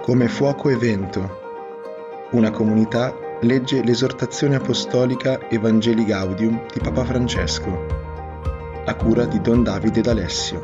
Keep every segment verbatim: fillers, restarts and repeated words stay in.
Come fuoco e vento. Una comunità legge l'esortazione apostolica Evangelii Gaudium di Papa Francesco, a cura di Don Davide D'Alessio.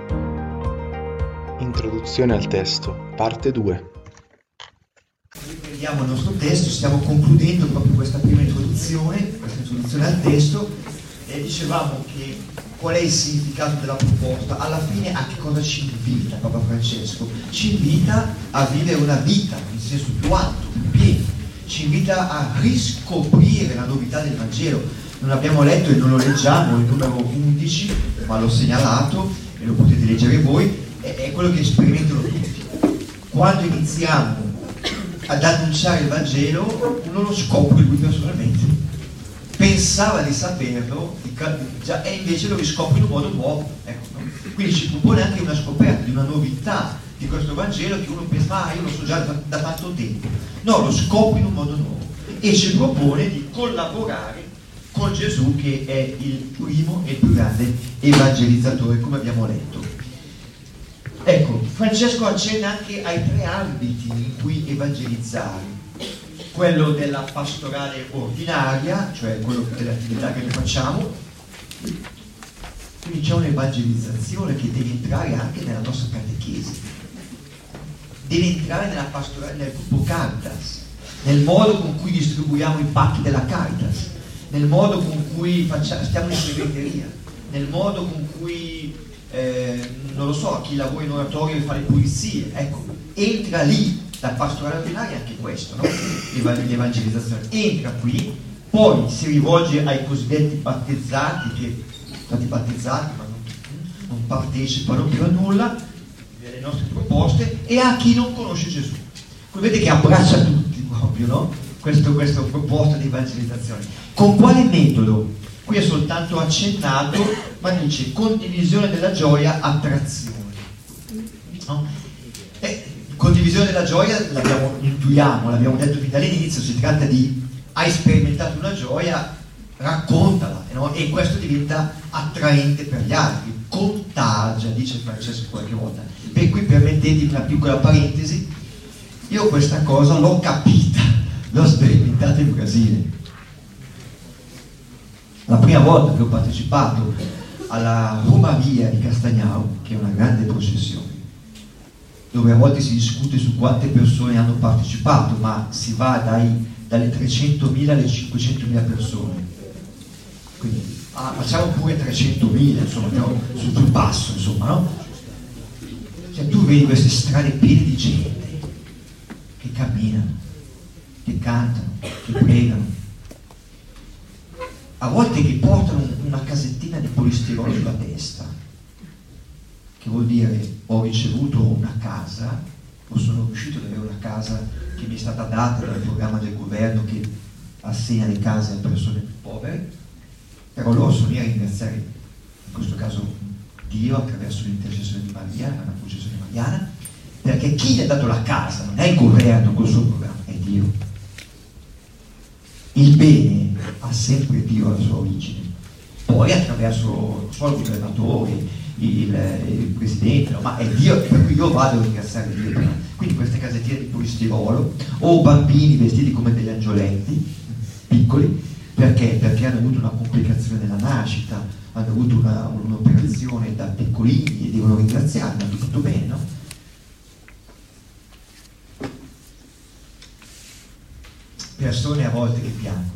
Introduzione al testo, parte due. Riprendiamo il nostro testo, stiamo concludendo proprio questa prima introduzione, questa introduzione al testo, e dicevamo che qual è il significato della proposta. Alla fine a che cosa ci invita Papa Francesco? Ci invita a vivere una vita in senso più alto, più pieno, ci invita a riscoprire la novità del Vangelo. Non abbiamo letto e non lo leggiamo il numero undici, ma l'ho segnalato e lo potete leggere voi, è, è quello che sperimentano tutti. Quando iniziamo ad annunciare il Vangelo non lo scopre lui personalmente, pensava di saperlo di, già, e invece lo riscopre in un modo nuovo, ecco, no? Quindi ci propone anche una scoperta di una novità di questo Vangelo che uno pensa, ah, io lo so già da, da tanto tempo. No, lo scopre in un modo nuovo e ci propone di collaborare con Gesù, che è il primo e il più grande evangelizzatore, come abbiamo letto. Ecco, Francesco accenna anche ai tre ambiti in cui evangelizzare: quello della pastorale ordinaria, cioè quello dell'attività che noi facciamo. Quindi c'è un'evangelizzazione che deve entrare anche nella nostra catechesi, deve entrare nella pastorale, nel gruppo Caritas, nel modo con cui distribuiamo i pacchi della Caritas, nel modo con cui facciamo, stiamo in segreteria, nel modo con cui eh, non lo so, chi lavora in oratorio e fa le pulizie, ecco, entra lì. La pastorale ordinaria è anche questo, no? L'evangelizzazione entra qui, poi si rivolge ai cosiddetti battezzati, che sono stati battezzati ma non, non partecipano più a nulla delle nostre proposte, e a chi non conosce Gesù. Come vedete che abbraccia tutti proprio, no? Questo, questa proposta di evangelizzazione. Con quale metodo? Qui è soltanto accennato, ma dice condivisione della gioia, attrazione, no? E, condivisione della gioia l'abbiamo, intuiamo, l'abbiamo detto fin dall'inizio, si tratta di hai sperimentato una gioia, raccontala, no? E questo diventa attraente per gli altri, contagia, dice Francesco qualche volta. Per cui permettetemi una piccola parentesi, io questa cosa l'ho capita, l'ho sperimentata in Brasile. La prima volta che ho partecipato alla Romaria di Castagnao, che è una grande processione, dove a volte si discute su quante persone hanno partecipato, ma si va dai, dalle trecentomila alle cinquecentomila persone. Quindi ah, facciamo pure trecentomila, insomma, andiamo sul più basso, insomma, no? Cioè tu vedi queste strade piene di gente che camminano, che cantano, che pregano, a volte che portano una casettina di polistirolo sulla testa, che vuol dire ho ricevuto una casa, o sono riuscito ad avere una casa che mi è stata data dal programma del governo che assegna le case a persone più povere, però loro sono lì a ringraziare, in questo caso Dio attraverso l'intercessione di Maria, la processione mariana, perché chi gli ha dato la casa non è il governo col suo programma, è Dio. Il bene ha sempre Dio alla sua origine, poi attraverso non so, il governatore, Il, il presidente, no? Ma è Dio, per cui io vado a ringraziare Dio. Quindi queste casettine di polistirolo, o bambini vestiti come degli angioletti piccoli, perché? Perché hanno avuto una complicazione nella nascita, hanno avuto una, un'operazione da piccolini e devono ringraziarli, hanno tutto bene, no? Persone a volte che piangono,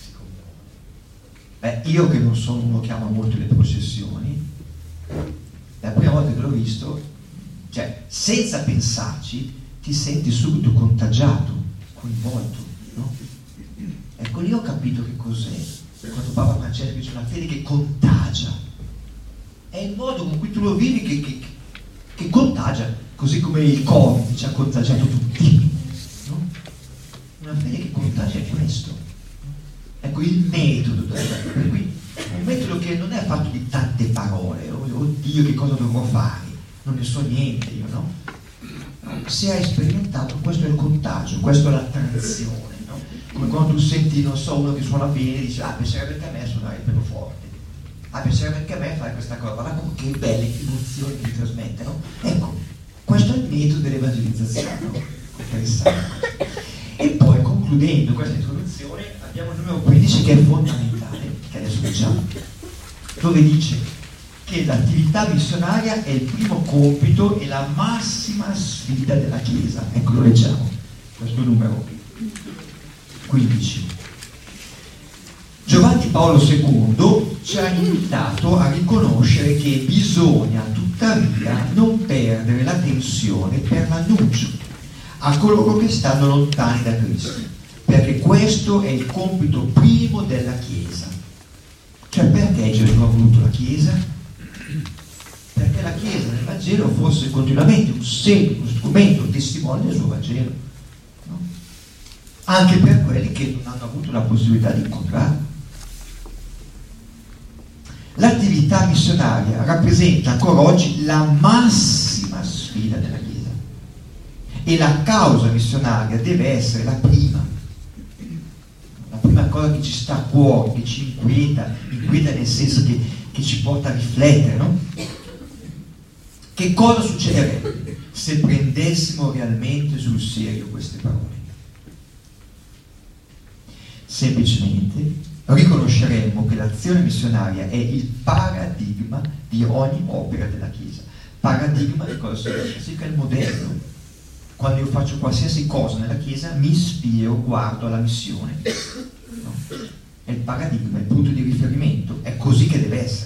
beh, io che non sono uno che ama molto le processioni, la prima volta che l'ho visto, cioè senza pensarci ti senti subito contagiato, coinvolto, no? Ecco, lì ho capito che cos'è quando Papa Francesco dice una fede che contagia, è il modo con cui tu lo vivi che, che, che contagia, così come il Covid ci ha contagiato tutti, no? Una fede che contagia è questo, ecco il metodo, per cui un metodo che non è fatto di tante parole, oddio che cosa dovrò fare, non ne so niente io, no? Se hai sperimentato, questo è il contagio, questo è l'attrazione, no? Come quando tu senti, non so, uno che suona bene e dici, ah, piacerebbe anche a me suonare il pianoforte, ah, piacerebbe anche a me fare questa cosa, guarda che belle emozioni che ti trasmette, no? Ecco, questo è il metodo dell'evangelizzazione, no? interessante. E poi, concludendo questa introduzione, abbiamo il numero quindici che è fondamentale, che adesso diciamo, dove dice che l'attività missionaria è il primo compito e la massima sfida della Chiesa. Ecco, lo leggiamo, questo numero quindici. Giovanni Paolo secondo ci ha invitato a riconoscere che bisogna tuttavia non perdere l'attenzione per l'annuncio a coloro che stanno lontani da Cristo, perché questo è il compito primo della Chiesa. Cioè, perché Gesù ha voluto la Chiesa? Perché la Chiesa nel Vangelo fosse continuamente un segno, un strumento, un testimone del suo Vangelo, no? Anche per quelli che non hanno avuto la possibilità di incontrarlo. L'attività missionaria rappresenta ancora oggi la massima sfida della Chiesa e la causa missionaria deve essere la prima, la prima cosa che ci sta a cuore, che ci inquieta, inquieta nel senso che, che ci porta a riflettere, no? Che cosa succederebbe se prendessimo realmente sul serio queste parole? Semplicemente riconosceremmo che l'azione missionaria è il paradigma di ogni opera della Chiesa. Paradigma di cosa significa? Significa il modello. Quando io faccio qualsiasi cosa nella Chiesa mi ispiro, guardo alla missione. No? È il paradigma, il punto di riferimento, è così che deve essere.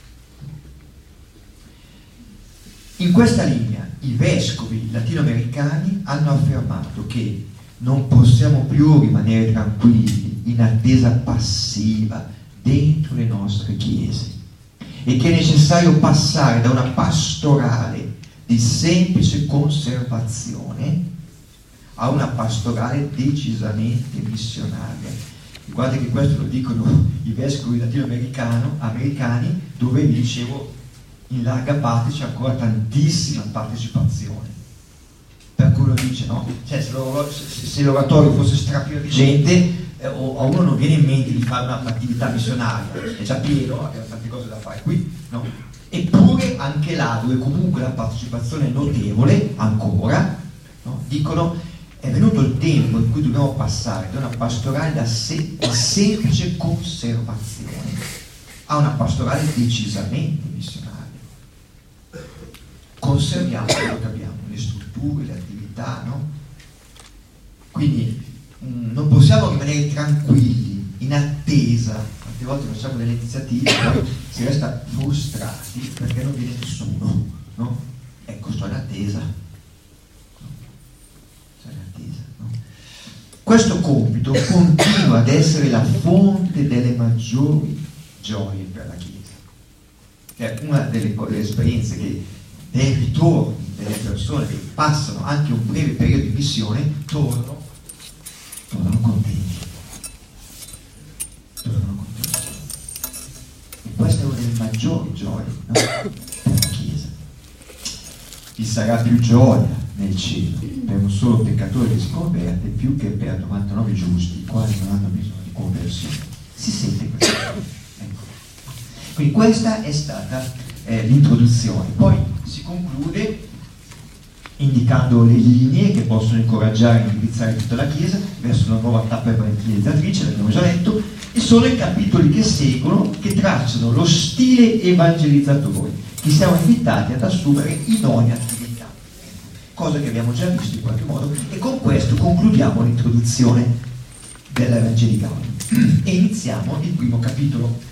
In questa linea i vescovi latinoamericani hanno affermato che non possiamo più rimanere tranquilli in attesa passiva dentro le nostre chiese e che è necessario passare da una pastorale di semplice conservazione a una pastorale decisamente missionaria. Guardate che questo lo dicono i vescovi latinoamericani, dove vi dicevo in larga parte c'è ancora tantissima partecipazione. Per cui lo dice, no? Cioè, se, l'or- se l'oratorio fosse strapieno di gente, eh, o a uno non viene in mente di fare un'attività missionaria, è già pieno, abbiamo tante cose da fare qui, no? Eppure anche là, dove comunque la partecipazione è notevole, ancora, no? Dicono, è venuto il tempo in cui dobbiamo passare da una pastorale da se- di semplice conservazione a una pastorale decisamente missionaria. Conserviamo quello che abbiamo, le strutture, le attività, no? Quindi mh, non possiamo rimanere tranquilli, in attesa. Tante volte facciamo delle iniziative, poi si resta frustrati perché non viene nessuno, no? Ecco, sto in attesa. No? Sto in attesa, no? Questo compito continua ad essere la fonte delle maggiori gioie per la Chiesa. È una delle, delle esperienze che dei ritorni delle persone che passano anche un breve periodo di missione tornano, tornano contenti. Tornano contenti. E questa è una delle maggiori gioie, no? Per la Chiesa. Vi sarà più gioia nel cielo per un solo peccatore che si converte più che per novantanove giusti, i quali non hanno bisogno di conversione. Si sente questo? Ecco. Quindi questa è stata eh, l'introduzione. Poi si conclude indicando le linee che possono incoraggiare e indirizzare tutta la Chiesa verso una nuova tappa evangelizzatrice, l'abbiamo già detto, e sono i capitoli che seguono che tracciano lo stile evangelizzatore che siamo invitati ad assumere in ogni attività, cosa che abbiamo già visto in qualche modo, e con questo concludiamo l'introduzione dell'Evangelii Gaudium e iniziamo il primo capitolo.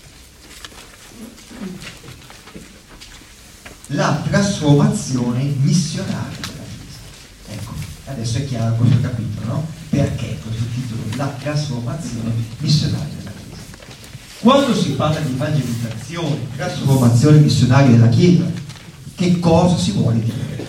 La trasformazione missionaria della Chiesa. Ecco, adesso è chiaro questo capitolo, no? Perché questo titolo? La trasformazione missionaria della Chiesa. Quando si parla di evangelizzazione, trasformazione missionaria della Chiesa, che cosa si vuole dire?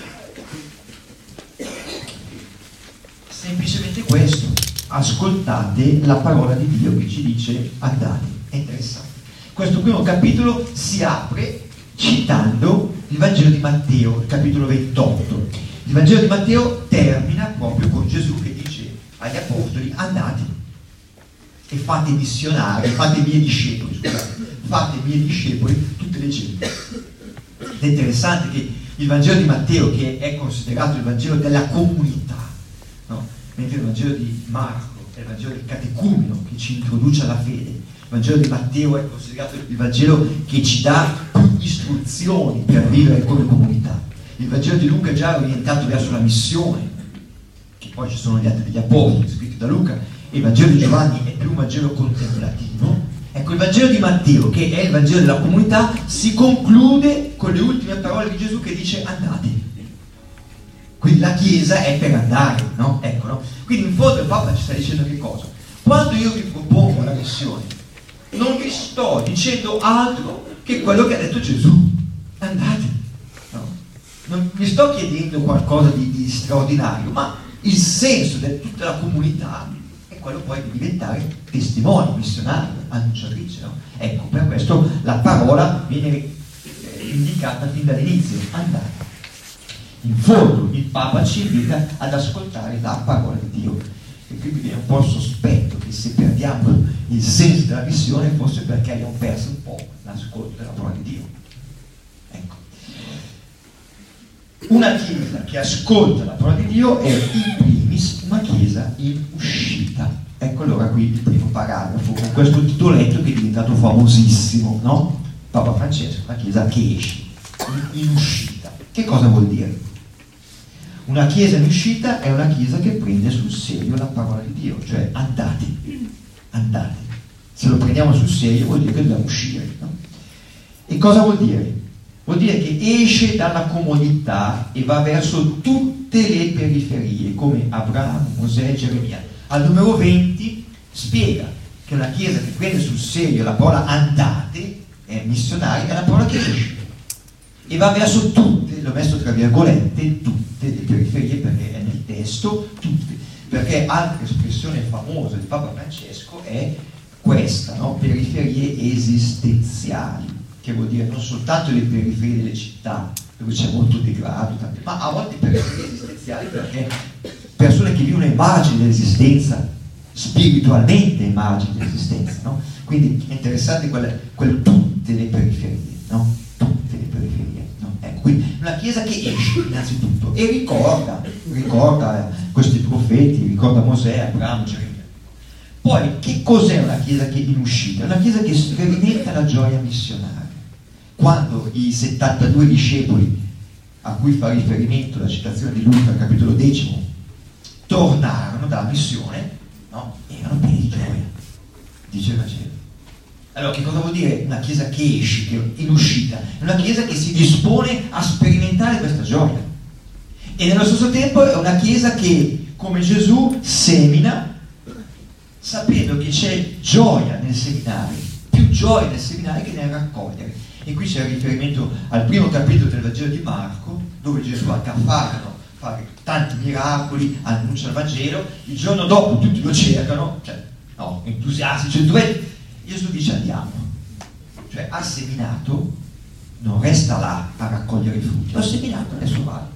Semplicemente questo: ascoltate la parola di Dio che ci dice andate. È interessante. Questo primo capitolo si apre citando il Vangelo di Matteo, il capitolo ventotto. Il Vangelo di Matteo termina proprio con Gesù che dice agli apostoli: andate e fate missionari, fate miei discepoli, scusate, fate miei discepoli tutte le genti. È interessante che il Vangelo di Matteo, che è considerato il Vangelo della comunità, mentre il Vangelo di Marco è il Vangelo del catecumeno che ci introduce alla fede. Il Vangelo di Matteo è considerato il Vangelo che ci dà più istruzioni per vivere come comunità. Il Vangelo di Luca è già orientato verso la missione, che poi ci sono gli Atti degli Apostoli scritti da Luca, e il Vangelo di Giovanni è più un Vangelo contemplativo. Ecco, il Vangelo di Matteo, che è il Vangelo della comunità, si conclude con le ultime parole di Gesù che dice andate. Quindi la Chiesa è per andare, no? Ecco, no? Quindi in fondo il Papa ci sta dicendo che cosa? Quando io vi propongo la missione, non vi sto dicendo altro che quello che ha detto Gesù. Andate. No? Non vi sto chiedendo qualcosa di, di straordinario, ma il senso di tutta la comunità è quello poi di diventare testimoni, missionari, annunciatrice. No? Ecco, per questo la parola viene indicata fin dall'inizio, andate. In fondo il Papa ci invita ad ascoltare la parola di Dio, e qui mi viene un po' il sospetto che se perdiamo il senso della missione forse perché abbiamo perso un po' l'ascolto della parola di Dio. Ecco, una Chiesa che ascolta la parola di Dio è in primis una Chiesa in uscita. Ecco allora qui il primo paragrafo con questo titoletto che è diventato famosissimo, no? Papa Francesco, una Chiesa che esce, in, in uscita. Che cosa vuol dire? Una Chiesa in uscita è una Chiesa che prende sul serio la parola di Dio, cioè andate, andate. Se lo prendiamo sul serio vuol dire che dobbiamo uscire, no? E cosa vuol dire? Vuol dire che esce dalla comodità e va verso tutte le periferie, come Abramo, Mosè, Geremia. Al numero venti spiega che una Chiesa che prende sul serio la parola andate, è missionaria, è la parola che esce. E va verso tutte, l'ho messo tra virgolette, tutte le periferie perché è nel testo, tutte, perché altra espressione famosa di Papa Francesco è questa, no? Periferie esistenziali, che vuol dire non soltanto le periferie delle città, dove c'è molto degrado, tante, ma a volte periferie esistenziali perché persone che vivono ai margini dell'esistenza, spiritualmente ai margini dell'esistenza, no? Quindi è interessante quel, quel tutte le periferie, no? Tutte le periferie. Ecco, quindi una Chiesa che esce innanzitutto e ricorda, ricorda questi profeti, ricorda Mosè, Abramo, Geremia. Poi, che cos'è una Chiesa che in uscita? Una Chiesa che sperimenta la gioia missionaria. Quando i settantadue discepoli a cui fa riferimento la citazione di Luca, capitolo decimo, tornarono dalla missione, no? Erano pieni di gioia, dice il Vangelo. Allora, che cosa vuol dire una Chiesa che esce, che in uscita? È una Chiesa che si dispone a sperimentare questa gioia. E nello stesso tempo è una Chiesa che, come Gesù, semina, sapendo che c'è gioia nel seminare, più gioia nel seminare che nel raccogliere. E qui c'è il riferimento al primo capitolo del Vangelo di Marco, dove Gesù a Cafarno fa tanti miracoli, annuncia il Vangelo, il giorno dopo tutti lo cercano, cioè, no, entusiasti, cioè dove... Gesù dice andiamo, cioè ha seminato, non resta là a raccogliere i frutti, ho seminato, adesso vado.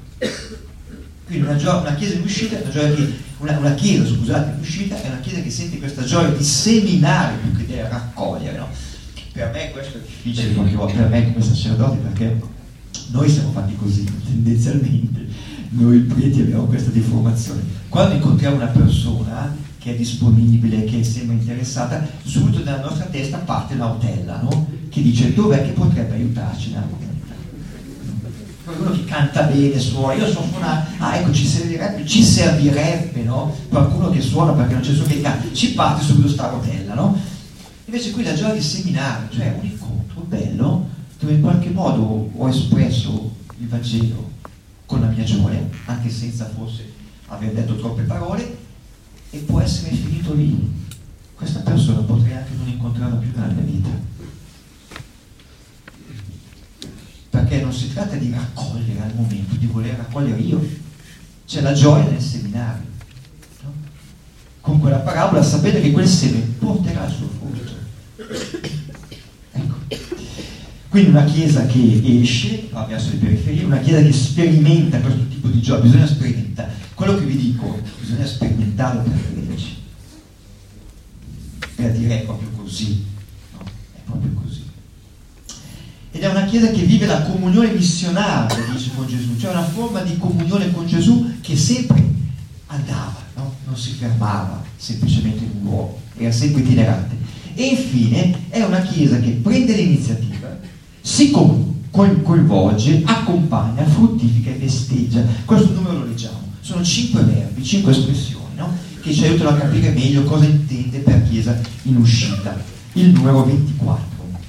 Quindi una, gio- una chiesa in uscita è una gioia che, una, una chiesa, scusate, in uscita è una chiesa che sente questa gioia di seminare più che di raccogliere, no? Per me questo è difficile qualche volta, per me come sacerdote, perché noi siamo fatti così, tendenzialmente, noi preti abbiamo questa deformazione. Quando incontriamo una persona che è disponibile, che sembra interessata, subito dalla nostra testa parte l'autella, no? Che dice dov'è che potrebbe aiutarci nell'argomento. Qualcuno che canta bene, suona, io so suonare, ah ecco ci servirebbe, ci servirebbe, no? Qualcuno che suona perché non c'è nessuno che canta, ci parte subito sta rotella, no? Invece qui la gioia di seminare, cioè un incontro bello dove in qualche modo ho espresso il Vangelo con la mia gioia, anche senza forse aver detto troppe parole, e può essere finito lì. Questa persona potrei anche non incontrarla più nella mia vita, perché non si tratta di raccogliere al momento, di voler raccogliere io, c'è la gioia nel seminare, no? Con quella parabola sapete che quel seme porterà il suo frutto. Ecco, quindi una chiesa che esce, va verso le periferie, una chiesa che sperimenta questo tipo di gioia. Bisogna sperimentare quello che vi dico, bisogna sperimentarlo per crederci, per dire è proprio così, no? È proprio così. Ed è una chiesa che vive la comunione missionaria, dice con Gesù, cioè una forma di comunione con Gesù che sempre andava, no? non si fermava semplicemente in un luogo, era sempre itinerante. E infine è una chiesa che prende l'iniziativa, si coinvolge, accompagna, fruttifica e festeggia. Questo numero lo leggiamo, sono cinque verbi, cinque espressioni, no? Che ci aiutano a capire meglio cosa intende per chiesa in uscita. Il numero ventiquattro.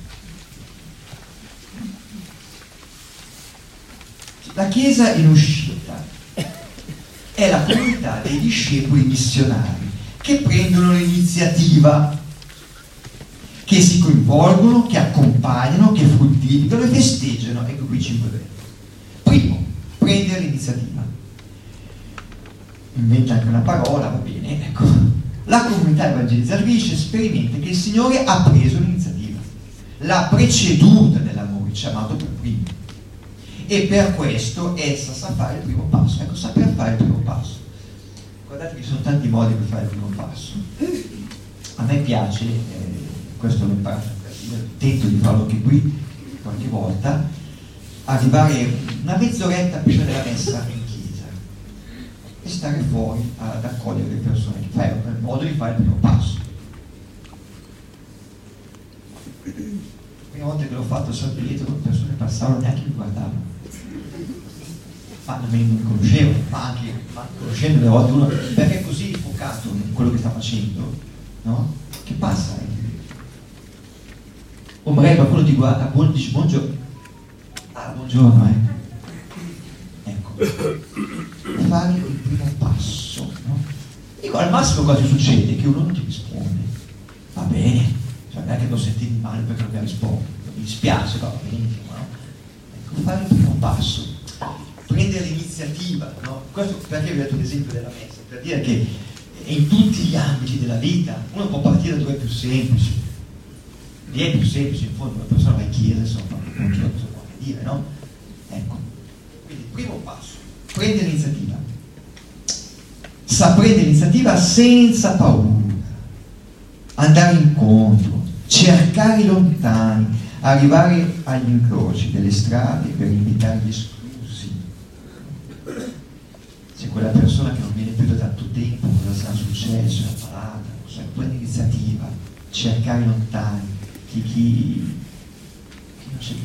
La chiesa in uscita è la comunità dei discepoli missionari che prendono l'iniziativa, che si coinvolgono, che accompagnano, che fruttificano e festeggiano. Ecco qui cinque verbi. Primo, prendere l'iniziativa. Inventa anche una parola, va bene, ecco. La comunità evangelizzatrice sperimenta che il Signore ha preso l'iniziativa, l'ha preceduta nell'amore, ci ha amato per primo, e per questo essa sa fare il primo passo. Ecco, saper fare il primo passo. Guardate che ci sono tanti modi per fare il primo passo. A me piace, eh, questo l'ho imparato, tento di farlo anche qui qualche volta, arrivare una mezz'oretta prima della messa in chiesa e stare fuori ad accogliere le persone, che fai il modo di fare il primo passo. La prima volta che l'ho fatto a San Pietro, le persone passavano, neanche mi guardavano, ma non mi conoscevano, ma anche ma conoscendo le volte uno, perché è così infocato in quello che sta facendo, no? Che passa, eh? O magari qualcuno ti guarda, buon, dice buongiorno, ah buongiorno, eh. Ecco, fare il primo passo, no? Dico, al massimo cosa succede? Che uno non ti risponde, va bene, cioè non è che non sentiti male perché non mi risponde, mi dispiace, va benissimo, no? Ecco, fare il primo passo, prendere l'iniziativa, no? Questo perché vi ho dato l'esempio della messa, per dire che in tutti gli ambiti della vita uno può partire da dove è più semplice. Lì è più semplice, in fondo, una persona va in chiesa, insomma, non c'è cosa può dire, no? Ecco. Quindi, primo passo, prendere l'iniziativa. Sa prendere l'iniziativa senza paura, andare incontro, cercare i lontani, arrivare agli incroci delle strade per invitare gli esclusi. C'è quella persona che non viene più da tanto tempo, cosa sarà successo, è ammalata, non so, prende l'iniziativa, cercare i lontani. Chi, chi, chi non c'è più.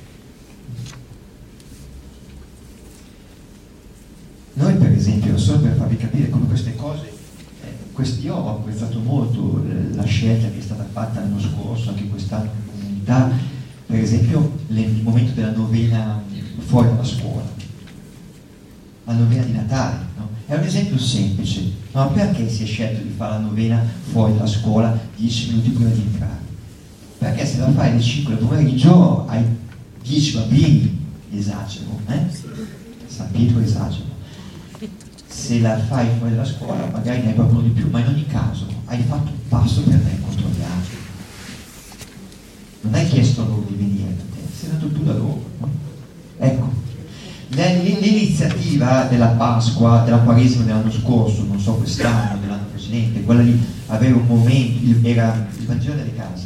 Noi per esempio, solo per farvi capire come queste cose, eh, questi, io ho apprezzato molto eh, la scelta che è stata fatta l'anno scorso, anche quest'anno in comunità, per esempio le, il momento della novena fuori dalla scuola, la novena di Natale, no? È un esempio semplice, ma perché si è scelto di fare la novena fuori dalla scuola dieci minuti prima di entrare? Perché se la fai alle cinque del pomeriggio hai dieci bambini, esagero, eh? San Pietro esagero. Se la fai fuori dalla scuola magari ne hai qualcuno di più, ma in ogni caso hai fatto un passo per andare incontro agli altri. Non hai chiesto a loro di venire da te, sei andato tu da loro, no? Ecco, l'iniziativa della Pasqua, della Quaresima dell'anno scorso, non so quest'anno, dell'anno precedente, quella di avere un momento, era il Vangelo delle case.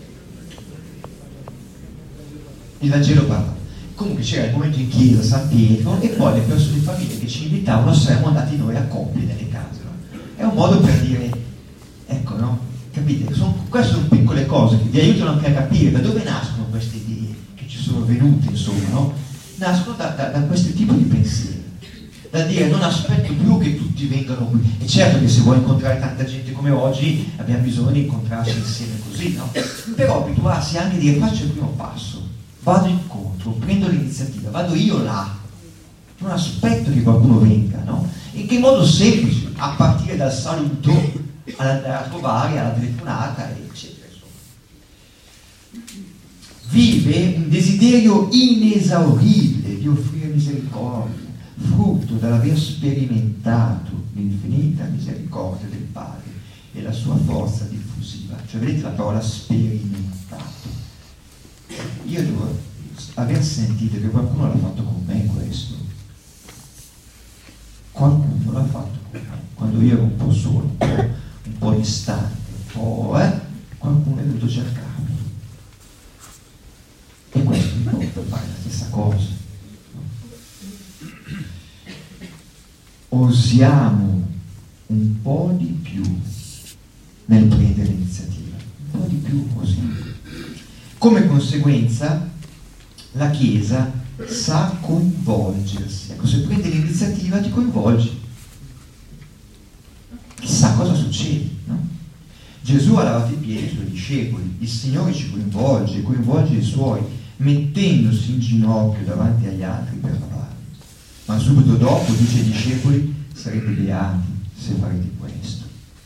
Il Vangelo parla. Comunque c'era il momento in chiesa, San Pietro, e poi le persone di famiglia che ci invitavano, saremmo andati noi a coppie nelle case, no? È un modo per dire, ecco, no? Capite? Sono, queste sono piccole cose che vi aiutano anche a capire da dove nascono queste idee che ci sono venute, insomma, no? Nascono da, da, da questo tipo di pensieri, da dire non aspetto più che tutti vengano qui. E certo che se vuoi incontrare tanta gente come oggi abbiamo bisogno di incontrarci insieme così, no? Però abituarsi anche a dire faccio il primo passo, vado incontro, prendo l'iniziativa, vado io là, non aspetto che qualcuno venga, no? In che modo semplice, a partire dal saluto, all'andare a trovare, alla telefonata, eccetera. Vive un desiderio inesauribile di offrire misericordia, frutto dall'aver sperimentato l'infinita misericordia del Padre e la sua forza diffusiva. Cioè, vedete la parola sperimentato. Io devo aver sentito che qualcuno l'ha fatto con me questo. Qualcuno l'ha fatto con me. Quando io ero un po' solo, un po', un po' distante, un po', eh, qualcuno è venuto a cercarmi. E questo mi porta a fare la stessa cosa. Osiamo un po' di più nel prendere l'iniziativa, un po' di più così. Come conseguenza, la Chiesa sa coinvolgersi. Ecco, se prende l'iniziativa ti coinvolgi. Chissà cosa succede, no? Gesù ha lavato i piedi ai suoi discepoli, il Signore ci coinvolge, coinvolge i Suoi, mettendosi in ginocchio davanti agli altri per lavarli. Ma subito dopo dice ai discepoli: sarete beati se farete questo.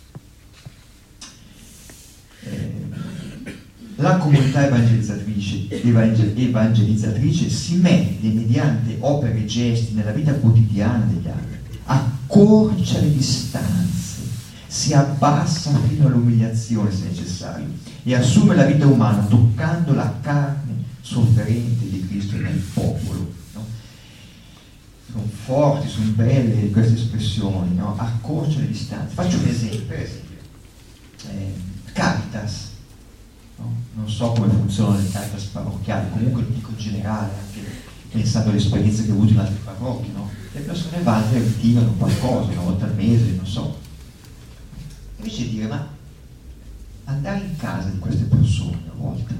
Eh, la comunità evangelizzatrice, evangel- evangelizzatrice si mette mediante opere e gesti nella vita quotidiana degli altri, accorcia le distanze, si abbassa fino all'umiliazione se necessario e assume la vita umana toccando la carne sofferente di Cristo nel popolo, no? Sono forti, sono belle queste espressioni, no? Accorcia le distanze. Faccio un esempio, per esempio eh, Caritas, no? Non so come funzionano le Caritas parrocchiali, comunque lo dico in generale, anche pensando alle esperienze che ho avuto in altre parrocchie, no? Le persone vanno e ritirano qualcosa una volta al mese, non so. Invece di dire: ma andare in casa di queste persone una volta,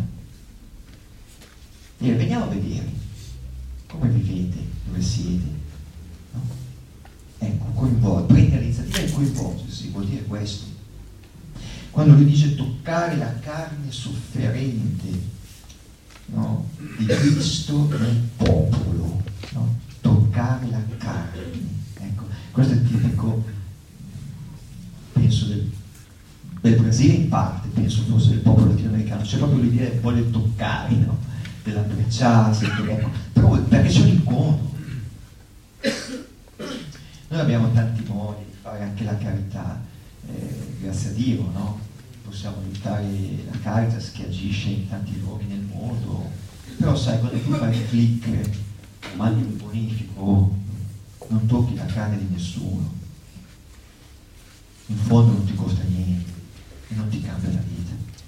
dire: veniamo a vedere come vivete, dove siete, no? Ecco, coinvolgere, prendere l'iniziativa e coinvolgersi, vuol dire questo. Quando lui dice toccare la carne sofferente, no, di Cristo nel popolo, no? Toccare la carne, ecco, questo è tipico, penso del, del Brasile in parte, penso forse del popolo latinoamericano, c'è proprio l'idea che vuole toccare, no? Dell'abbracciarsi, ecco, però perché c'è un incontro. Noi abbiamo tanti modi di fare anche la carità, eh, grazie a Dio, no? Possiamo aiutare la Caritas che agisce in tanti luoghi nel mondo, però sai, quando tu fai un click, mandi un bonifico, non tocchi la carne di nessuno, in fondo non ti costa niente e non ti cambia la vita.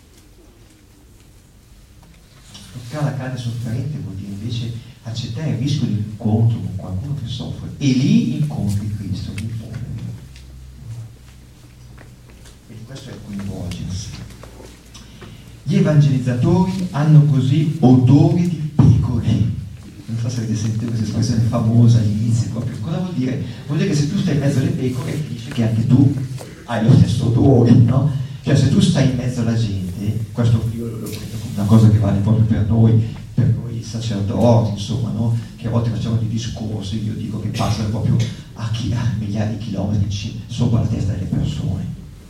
Toccare la carne sofferente vuol dire invece accettare il rischio di un incontro con qualcuno che soffre, e lì incontri Cristo, lì poi. E questo è coinvolgersi. Gli evangelizzatori hanno così odori di pecore. Non so se avete sentito questa espressione famosa all'inizio, proprio. Cosa vuol dire? Vuol dire che se tu stai in mezzo alle pecore, dice che anche tu hai lo stesso odore, no? Cioè, se tu stai in mezzo alla gente, questo io lo prendo come una cosa che vale proprio per noi, per noi sacerdoti, insomma, no? Che a volte facciamo dei discorsi, io dico che passano proprio a, chi, a migliaia di chilometri sopra la testa delle persone.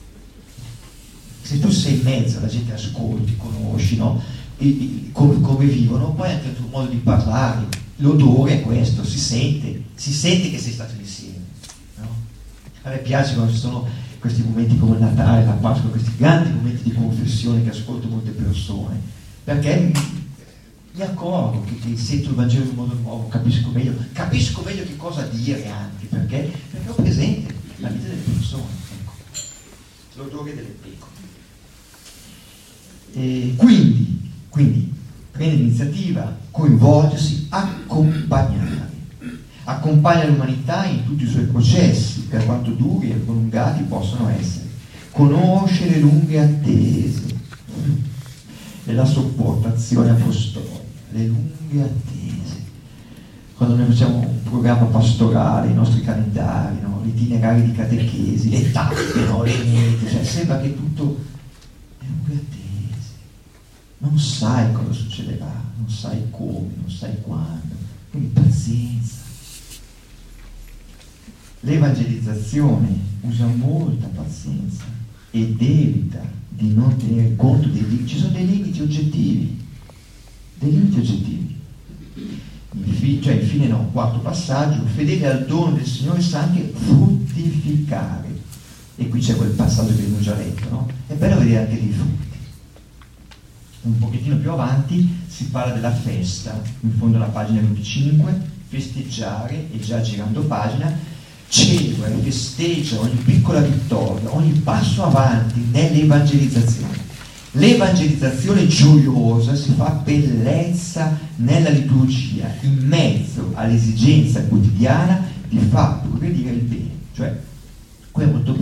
Se tu sei in mezzo, la gente ascolti, conosci, no? E, e, come, come vivono, poi anche il tuo modo di parlare, l'odore è questo, si sente, si sente che sei stato insieme, no? A me piace quando ci sono questi momenti come il Natale, la Pasqua, questi grandi momenti di confessione che ascolto molte persone, perché mi, mi accorgo che, che sento il Vangelo in un modo nuovo, capisco meglio, capisco meglio che cosa dire anche, perché, perché ho presente la vita delle persone, ecco, l'odore delle pecore. E quindi, quindi prendere l'iniziativa, coinvolgersi, accompagnare. Accompagna l'umanità in tutti i suoi processi, per quanto duri e prolungati possono essere. Conosce le lunghe attese e la sopportazione apostolica, le lunghe attese. Quando noi facciamo un programma pastorale, i nostri calendari, no? Gli itinerari di catechesi, le tappe, no? Le mete, cioè sembra che tutto le lunghe attese. Non sai cosa succederà, non sai come, non sai quando, quindi pazienza. L'evangelizzazione usa molta pazienza ed evita di non tenere conto dei limiti. Ci sono dei limiti oggettivi, dei limiti oggettivi. Infine, cioè, infine no, quarto passaggio, fedele al dono del Signore sa anche fruttificare. E qui c'è quel passaggio che abbiamo già letto, no? È bello vedere anche dei frutti. Un pochettino più avanti si parla della festa, in fondo alla pagina venticinque, festeggiare, e già girando pagina, celebra e festeggia ogni piccola vittoria, ogni passo avanti nell'evangelizzazione. L'evangelizzazione gioiosa si fa bellezza nella liturgia, in mezzo all'esigenza quotidiana di far progredire il bene. Cioè, qui è molto bello,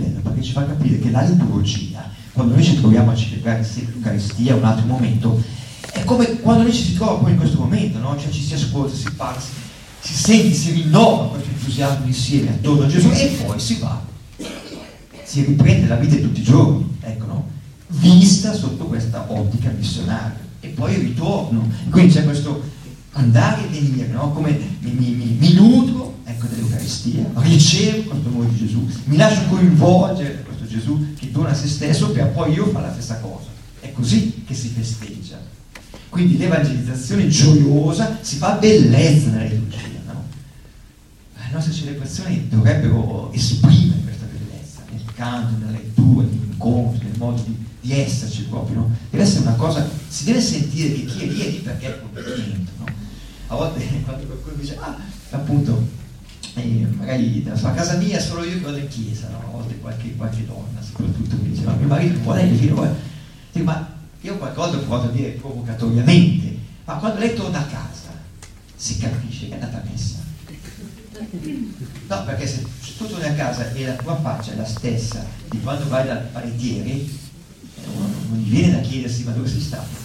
ci fa capire che la liturgia, quando noi ci troviamo a celebrare insieme l'Eucaristia, un altro momento, è come quando noi ci si trova poi in questo momento, no? Cioè ci si ascolta, si parla, si, si sente, si rinnova questo entusiasmo insieme attorno a Gesù e poi si va, si riprende la vita di tutti i giorni, ecco, no? Vista sotto questa ottica missionaria, e poi il ritorno. Quindi c'è questo andare e venire, no? Come mi, mi, mi, mi nutro, ecco, dell'Eucaristia, ricevo questo amore di Gesù, mi lascio coinvolgere da questo Gesù che dona a se stesso per poi io fare la stessa cosa. È così che si festeggia. Quindi l'evangelizzazione gioiosa si fa bellezza nella liturgia, no? Le nostre celebrazioni dovrebbero esprimere questa bellezza nel canto, nella lettura, nell'incontro, nel modo di, di esserci proprio, no? Deve essere una cosa, si deve sentire che chi è lì è lì perché è contento, no? A volte quando qualcuno dice, ah, appunto, eh, magari a casa mia solo io che vado in chiesa, no? A volte qualche, qualche donna soprattutto mi dice, ma mio marito vuole, il figlio vuole. Dico, ma io qualche volta ho provato a dire provocatoriamente, ma quando lei torna a casa si capisce che è andata a messa. No, perché se, se tu torni a casa e la tua faccia è la stessa di quando vai dal panettiere, eh, uno non gli viene da chiedersi ma dove sei stato.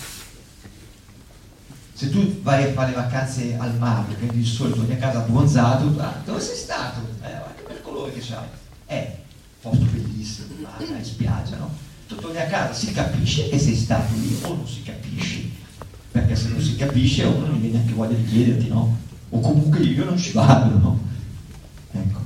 Se tu vai a fare le vacanze al mare, prendi il sole, torni a casa abbronzato, ah, dove sei stato? Eh, che bel colore che c'hai. Eh, posto bellissimo, mare, in spiaggia, no? Tu torni a casa, si capisce che sei stato lì o non si capisce, perché se non si capisce uno non viene neanche voglia di chiederti, no? O comunque io non ci vado, no? Ecco,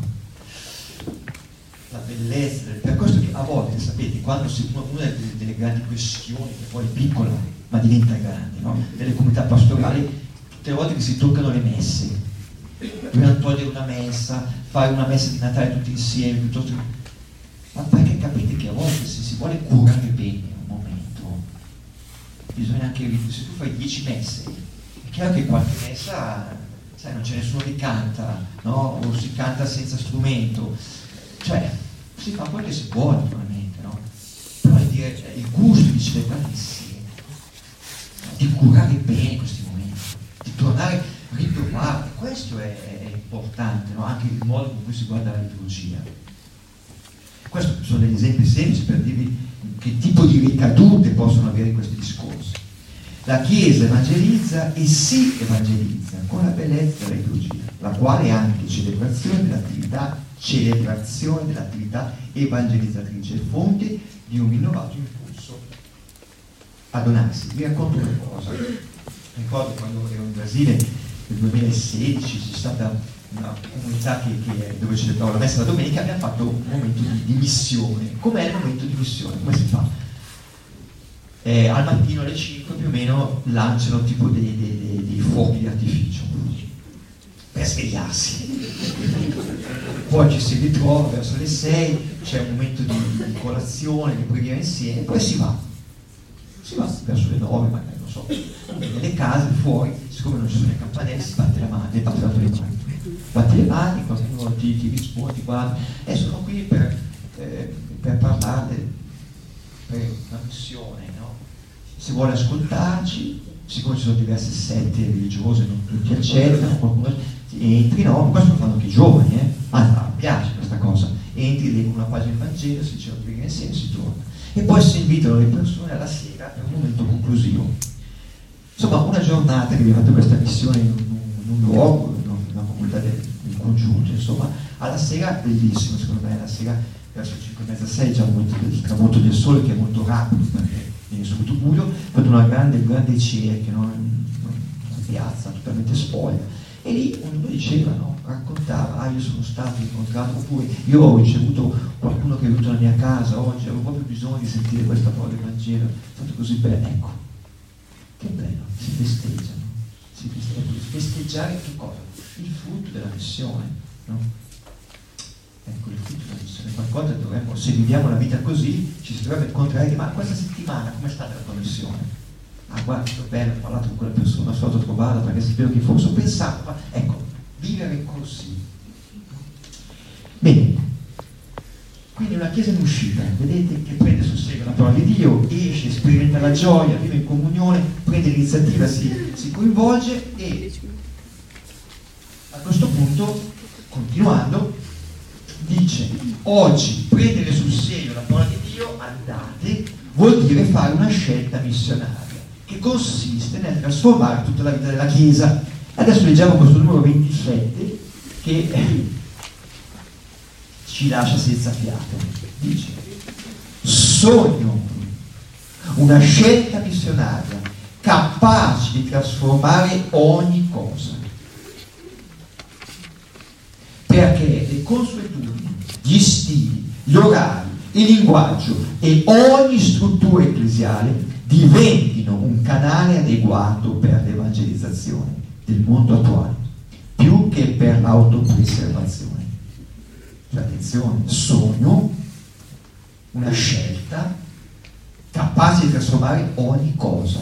la bellezza del percorso che a volte, sapete, quando si, una delle, delle grandi questioni che poi è piccola ma diventa grande, no? Delle comunità pastorali, tutte le volte che si toccano le messe, dobbiamo togliere una messa, fare una messa di Natale tutti insieme, piuttosto che... Ma perché capite che a volte se si vuole curare bene un momento, bisogna anche, se tu fai dieci messe, è chiaro che qualche messa, sai, non c'è nessuno che canta, no? O si canta senza strumento, cioè si fa quello che si può naturalmente, no? Però è dire, il gusto di celebrare insieme, di curare bene questi momenti, di tornare a ritrovare, questo è, è importante, no? Anche il modo con cui si guarda la liturgia. Questi sono degli esempi semplici per dirvi che tipo di ricadute possono avere questi discorsi. La Chiesa evangelizza e si evangelizza con la bellezza della liturgia, la quale è anche celebrazione dell'attività, celebrazione dell'attività evangelizzatrice, fonte di un rinnovato impulso a donarsi. Vi racconto una cosa. Ricordo quando ero in Brasile nel duemilasedici, c'è stata una comunità che, che, dove celebravo la messa la domenica, abbiamo fatto un momento di, di missione. Com'è il momento di missione? Come si fa? Eh, al mattino alle cinque più o meno lanciano tipo dei, dei, dei, dei fuochi di artificio per svegliarsi. Poi ci si ritrova verso le sei, c'è un momento di, di colazione, di preghiera insieme, poi si va. Si va verso le nove, magari non so, nelle case, fuori, siccome non ci sono le campanelle, si batte la mano, le batte le mani. Batti le mani, qualcuno ti, ti risponde, ti guarda, e sono qui per, eh, per parlare per una missione, no? Se vuole ascoltarci, siccome ci sono diverse sette religiose, non tutti accettano, qualcuno entri, no? Questo lo fanno anche i giovani, eh? Anzi, mi piace questa cosa, entri, leggono una pagina del Vangelo, si dice la insieme e si torna. E poi si invitano le persone alla sera per un momento conclusivo. Insomma, una giornata che abbiamo fatto questa missione in un, in un luogo, una comunità del, del congiunto, insomma, alla sera bellissimo, secondo me, alla sera verso cinque e mezza, sei, già il momento del tramonto del sole che è molto rapido perché viene subito buio, poi una grande, grande cerchia, no? Una piazza totalmente spoglia, e lì ognuno diceva, no? Raccontava, ah io sono stato incontrato, oppure io ho ricevuto qualcuno che è venuto alla mia casa oggi, avevo proprio bisogno di sentire questa parola del Vangelo, è stato così bello, ecco, che bello, si festeggiano. Festeggiare che cosa? Il frutto della missione, no? Ecco, il frutto della missione, qualcosa dovremmo, se viviamo la vita così, ci si dovrebbe incontrare, ma questa settimana com'è stata la tua missione? Ah, guarda, sto bello, ho parlato con quella persona, sono stato trovato perché sapevo che forse ho pensato, ma ecco, vivere così. Bene, quindi una chiesa in uscita, vedete, che prende sul serio la parola di Dio, esce, sperimenta la gioia, vive in comunione, prende l'iniziativa, si, si coinvolge e a questo punto, continuando, di dice: oggi prendere sul serio la parola di Dio, andate, vuol dire fare una scelta missionaria che consiste nel trasformare tutta la vita della Chiesa. Adesso leggiamo questo numero ventisette che eh, ci lascia senza fiato. Dice: sogno una scelta missionaria capace di trasformare ogni cosa, perché le consuetudini, gli stili, gli orari, il linguaggio e ogni struttura ecclesiale diventino un canale adeguato per l'evangelizzazione del mondo attuale, più che per l'autopreservazione. Cioè, attenzione, sogno una scelta capace di trasformare ogni cosa.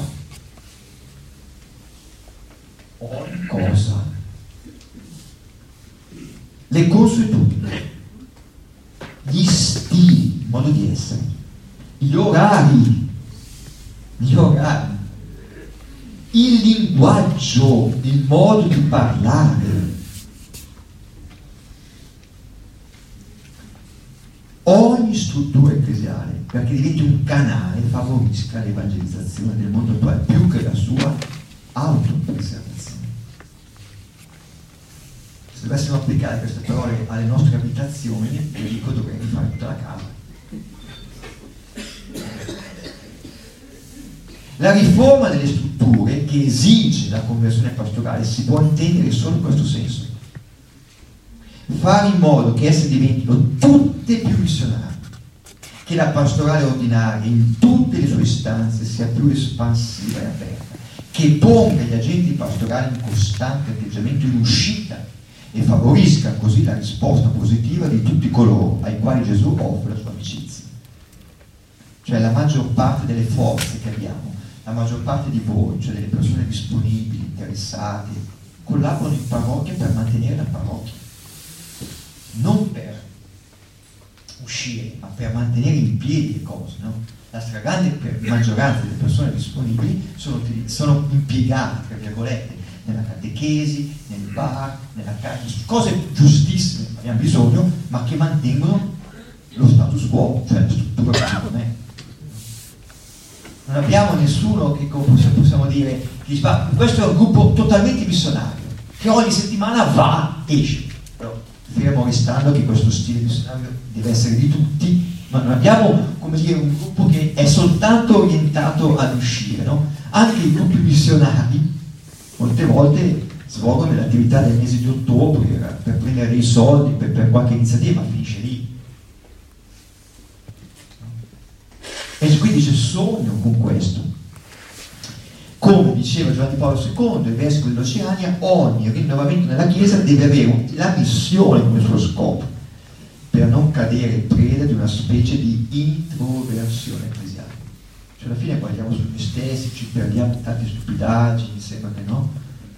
Ogni cosa. Le consuetudini, gli stili, il modo di essere, gli orari, gli orari, il linguaggio, il modo di parlare, ogni struttura ecclesiale, perché diventi un canale e favorisca l'evangelizzazione del mondo attuale più che la sua autopreservazione. Se dovessimo applicare queste parole alle nostre abitazioni, io dico dovrei rifare tutta la casa. La riforma delle strutture che esige la conversione pastorale si può intendere solo in questo senso: fare in modo che esse diventino tutte più missionarie, che la pastorale ordinaria in tutte le sue istanze sia più espansiva e aperta, che ponga gli agenti pastorali in costante atteggiamento in uscita e favorisca così la risposta positiva di tutti coloro ai quali Gesù offre la sua amicizia. Cioè, la maggior parte delle forze che abbiamo, la maggior parte di voi, cioè delle persone disponibili, interessate, collaborano in parrocchia per mantenere la parrocchia, non per uscire, ma per mantenere in piedi le cose, no? La stragrande maggioranza delle persone disponibili sono, sono impiegate, tra virgolette, nella catechesi, nel bar, nella casa, cose giustissime che abbiamo bisogno, ma che mantengono lo status quo, cioè la struttura che non è. Non abbiamo nessuno che possiamo dire che dice, ma questo è un gruppo totalmente missionario, che ogni settimana va, esce. Però, fermo restando che questo stile missionario deve essere di tutti, ma non abbiamo, come dire, un gruppo che è soltanto orientato ad uscire, no? Anche i gruppi missionari molte volte svolgono l'attività del mese di ottobre per, per prendere dei soldi per, per qualche iniziativa, ma finisce lì. E quindi c'è sogno con questo. Come diceva Giovanni Paolo secondo, il vescovo dell'Oceania, ogni rinnovamento nella Chiesa deve avere la missione come suo scopo, per non cadere preda di una specie di introversione ecclesiale. Cioè, alla fine guardiamo su noi stessi, ci perdiamo in tante stupidaggini, sembra che no.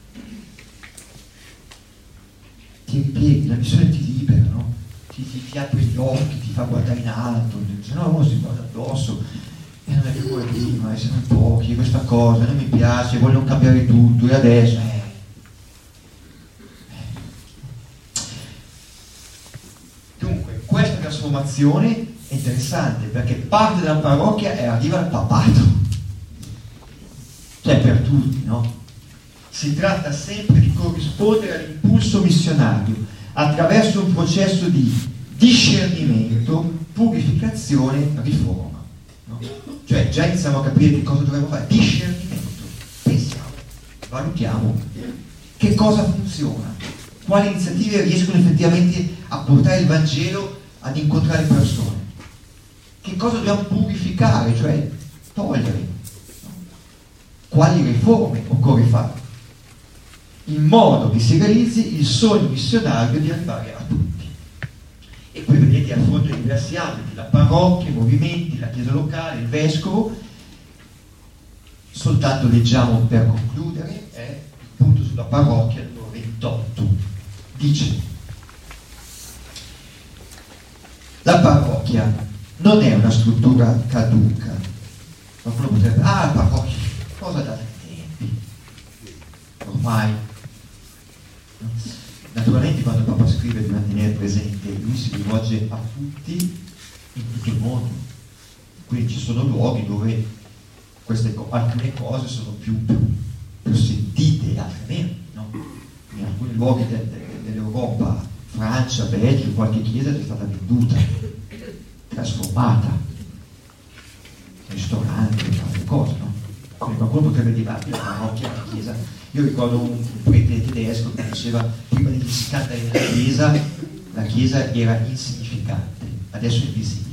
Ti impieghi, la missione ti libera, no? Ti, ti, ti apre gli occhi, ti fa guardare in alto, se no uno si guarda addosso e non è più come prima, e siamo in pochi, questa cosa non mi piace, voglio cambiare tutto, e adesso eh. Dunque, questa trasformazione è interessante perché parte dalla parrocchia e arriva al papato, cioè per tutti, no? Si tratta sempre di corrispondere all'impulso missionario attraverso un processo di discernimento, purificazione, riforma, no? Cioè già iniziamo a capire che cosa dovremmo fare. Discernimento, pensiamo, valutiamo che cosa funziona, quali iniziative riescono effettivamente a portare il Vangelo ad incontrare persone, che cosa dobbiamo purificare, cioè togliere, no? Quali riforme occorre fare, in modo che si realizzi il sogno missionario di arrivare a tutti. E poi vedete, affronta diversi ambiti: la parrocchia, i movimenti, la chiesa locale, il vescovo. Soltanto leggiamo per concludere eh, il punto sulla parrocchia, numero ventotto. Dice: la parrocchia non è una struttura caduca. Qualcuno potrebbe, ah, la parrocchia, cosa da tempi, ormai. La naturalmente quando Papa scrive dobbiamo tenere presente, lui si rivolge a tutti in tutto il mondo, quindi ci sono luoghi dove queste, alcune cose sono più, più, più sentite e altre meno, no? In alcuni luoghi de, de, dell'Europa, Francia, Belgio, qualche chiesa è stata venduta, trasformata, ristoranti, altre cose, no? Quindi qualcuno potrebbe dire, ah, la parrocchia, la chiesa. Io ricordo un, un prete tedesco che diceva, prima degli scandali nella chiesa, la chiesa era insignificante, adesso è visibile.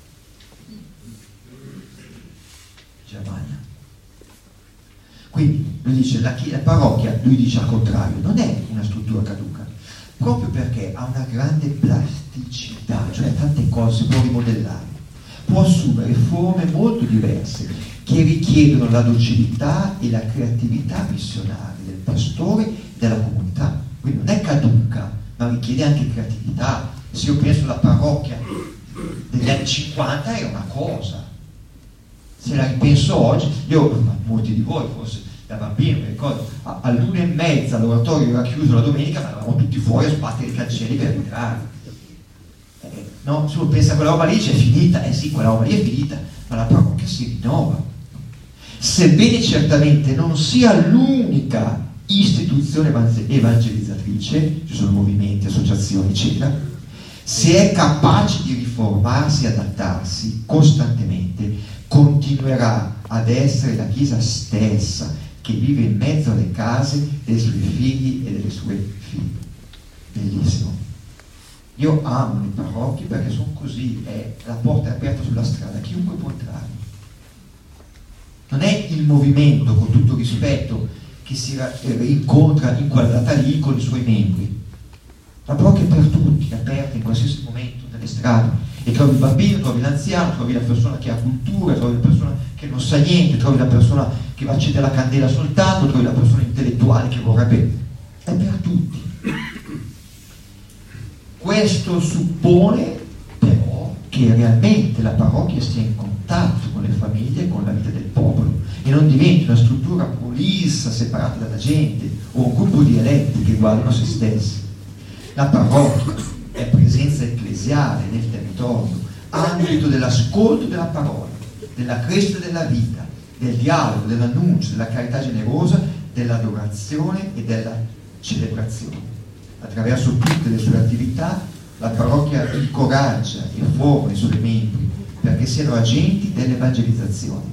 Germania. Quindi lui dice, la, la parrocchia, lui dice al contrario, non è una struttura caduca, proprio perché ha una grande plasticità, cioè tante cose si può rimodellare, può assumere forme molto diverse che richiedono la docilità e la creatività missionaria del pastore e della comunità. Quindi non è caduca, ma richiede anche creatività. Se io penso alla parrocchia degli anni cinquanta era una cosa, se la ripenso oggi, io, ma molti di voi forse da bambino, mi ricordo, all'una e mezza l'oratorio era chiuso la domenica, ma eravamo tutti fuori a sbattere i cancelli per entrare. Eh, no? Se uno pensa a quella roba lì, c'è finita, eh sì, quella roba lì è finita, ma la parrocchia si rinnova. Sebbene certamente non sia l'unica istituzione evangelizzatrice, ci sono movimenti, associazioni, eccetera, se è capace di riformarsi e adattarsi costantemente, continuerà ad essere la Chiesa stessa che vive in mezzo alle case dei suoi figli e delle sue figlie. Bellissimo. Io amo le parrocchie perché sono così, è la porta è aperta sulla strada, chiunque può entrare. Non è il movimento, con tutto rispetto, che si incontra in quella data lì con i suoi membri. La parrocchia è per tutti, è aperta in qualsiasi momento nelle strade, e trovi il bambino, trovi l'anziano, trovi la persona che ha cultura, trovi la persona che non sa niente, trovi la persona che va a accendere la candela soltanto, trovi la persona intellettuale che vorrebbe. È per tutti. Questo suppone però che realmente la parrocchia stia in contatto con le famiglie e con la vita del popolo e non diventi una struttura prolissa, separata dalla gente o un gruppo di eletti che guardano se stessi. La parrocchia è presenza ecclesiale nel territorio, ambito dell'ascolto della parola, della crescita della vita, del dialogo, dell'annuncio, della carità generosa, dell'adorazione e della celebrazione. Attraverso tutte le sue attività la parrocchia incoraggia e forma i suoi membri perché siano agenti dell'evangelizzazione.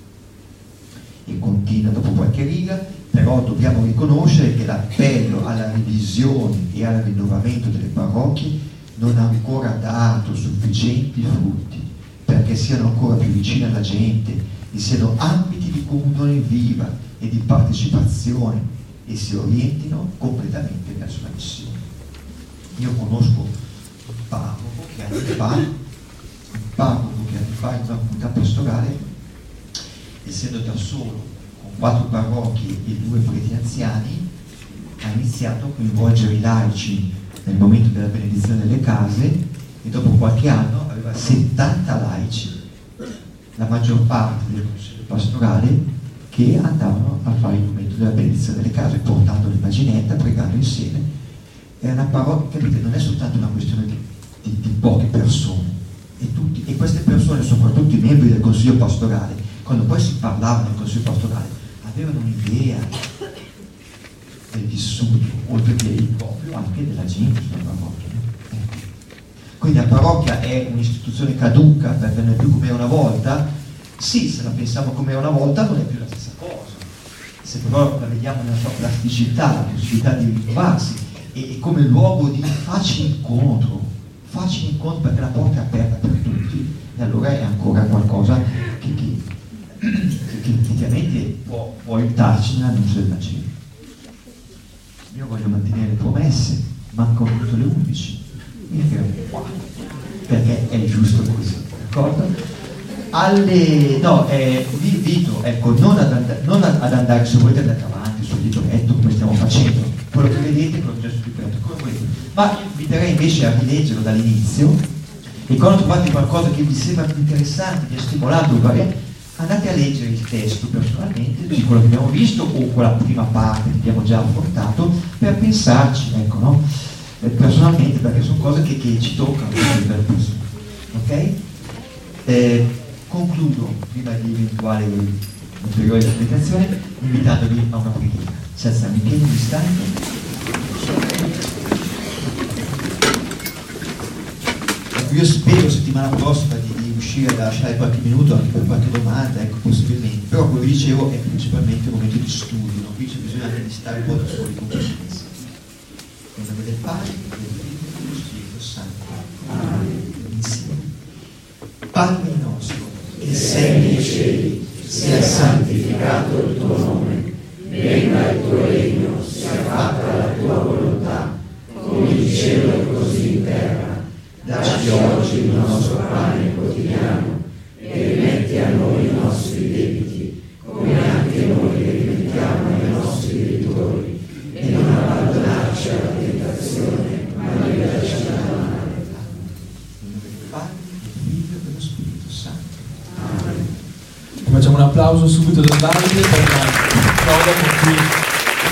E continua dopo qualche riga, però dobbiamo riconoscere che l'appello alla revisione e al rinnovamento delle parrocchie non ha ancora dato sufficienti frutti perché siano ancora più vicine alla gente e siano ambiti di comunione viva e di partecipazione e si orientino completamente verso la missione. Io conosco un parroco che anni fa, un parroco che anni fa in una comunità pastorale, essendo da solo con quattro parrocchie e due preti anziani, ha iniziato a coinvolgere i laici nel momento della benedizione delle case e dopo qualche anno aveva settanta laici, la maggior parte del consiglio pastorale, che andavano a fare il momento della benedizione delle case, portando l'immaginetta, pregando insieme. È una parrocchia, capite, non è soltanto una questione di, di, di poche persone, e, tutti, e queste persone, soprattutto i membri del consiglio pastorale, quando poi si parlava del consiglio pastorale, avevano un'idea del vissuto, oltre che proprio anche della gente sulla parrocchia. Quindi la parrocchia è un'istituzione caduca perché non è più come era una volta. Sì, se la pensiamo come era una volta non è più la stessa cosa. Se però la vediamo nella sua plasticità, la possibilità di rinnovarsi e, e come luogo di facile incontro, facile incontro perché la porta è aperta per tutti, e allora è ancora qualcosa che, che, che, che effettivamente può, può aiutarci nell'annuncio del Vangelo. Io voglio mantenere le promesse, mancano tutte le undici, mi fermo qua, perché è giusto così, d'accordo? Alle, no, eh, vi invito, ecco, non ad, and- non ad andare, se volete andare avanti sul libretto come stiamo facendo, quello che vedete, quello che c'è sul libretto, come volete, ma vi inviterei invece a rileggerlo dall'inizio e quando trovate qualcosa che vi sembra più interessante, vi ha stimolato, vabbè, andate a leggere il testo personalmente di quello che abbiamo visto o quella prima parte che abbiamo già affrontato per pensarci, ecco, no? eh, personalmente, perché sono cose che, che ci toccano per persone. Ok? Eh, concludo prima di eventuali ulteriori applicazioni invitandovi a una preghiera. Si alzano in piedi un istante. Io spero settimana prossima di, di riuscire a lasciare qualche minuto anche per qualche domanda, ecco, possibilmente, però come vi dicevo è principalmente un momento di studio, no? Qui c'è bisogno anche di stare un po' da soli con coscienza. Nel nome del Padre, del Figlio e dello Spirito Santo. Amen. Insieme. Padre nostro, che sei nei cieli, sia santificato il tuo nome, venga il tuo regno, sia fatta la tua volontà, come in cielo e così in terra. Dacci oggi il nostro pane quotidiano e rimetti a noi i nostri debiti, come anche noi rimettiamo ai nostri debitori, e non abbandonarci alla tentazione, ma liberaci dal male. In nome del Padre, del Figlio e dello Spirito Santo. Amen. Facciamo un applauso subito del Davide per la prova con cui